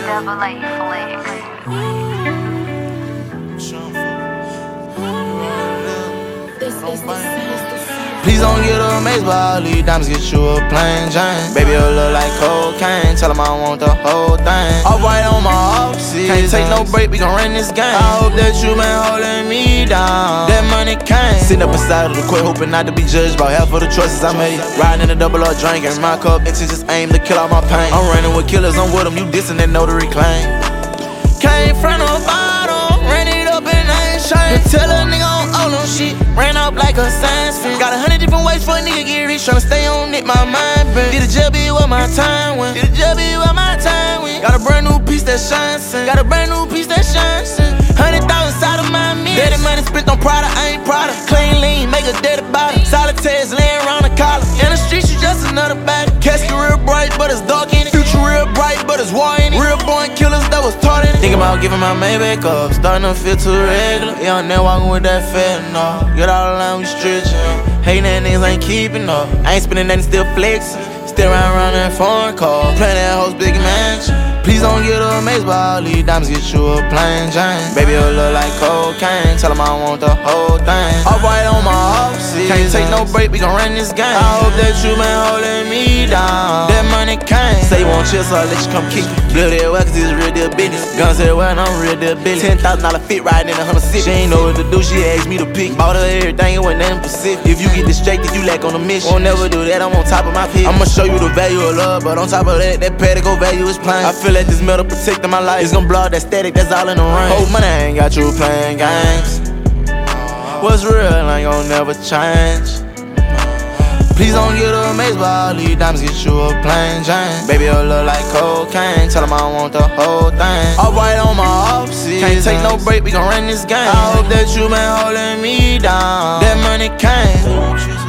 Double A flex. Please don't get amazed by all these diamonds, get you a plain Jane. Baby, you look like cocaine, tell them I want the whole thing. All white on my office, can't take no break, we gon' run this game. I hope that you been holding me down, that money came. Sitting up inside of the court, hoping not to be judged by half of the choices I made. Riding in a double R drinking my cup, bitches just aim to kill all my pain. I'm running with killers, I'm with them, you dissing that know to reclaim. Came from the bottom, ran it up and I ain't shine. Tell a nigga on all them shit, ran up like a science film. Got 100 different ways for a nigga get rich, tryna stay on it, my mind been. Did a job be where my time went? Did a job be where my time went? Got a brand new piece that shines, got a brand new piece that shines. 100,000 inside of my meal. Dirty money spent on Prada, I ain't Prada. Clean lean, make a dirty body. Solitaires laying around the collar. In the streets, you just another body. Casket real bright, but it's dark in it. Future real bright, but it's war in it. Real born killers that was taught in it. Thinking about giving my Maybach up, starting to feel too regular. Young there walking with that fentanyl. Get all alone, we stretching. Hating that niggas ain't keeping up. I ain't spending nothing, still flexing. Still around that foreign car. Playing that host big mansion. Please don't get amazed by all these diamonds, get you a plain Jane. Baby, you look like cocaine, tell them I want the whole thing. All white on my office, can't take no break, we gon' run this game. I hope that you been holding me down, that money came. Say you want chill, so I'll let you come kick me. Blood that well, cause it's real deal business. Guns everywhere, and I'm real deal business. $10,000 fit riding in a 100 She ain't know what to do, she asked me to pick. Bought her everything, it wasn't nothing specific. If you get distracted, you lack on the mission. Won't never do that, I'm on top of my pick. I'ma show you the value of love, but on top of that, that Pedigo value is plain. I feel like this metal protecting my life. It's gon' blow out that static, that's all in the rain. Whole money ain't got you playing games. What's real ain't gon' never change. Please don't get amazed by all these diamonds, get you a plain Jane. Baby, you look like cocaine, tell them I want the whole thing. All white on my office, can't take no break, we gon' run this game. I hope that you been holding me down, that money came.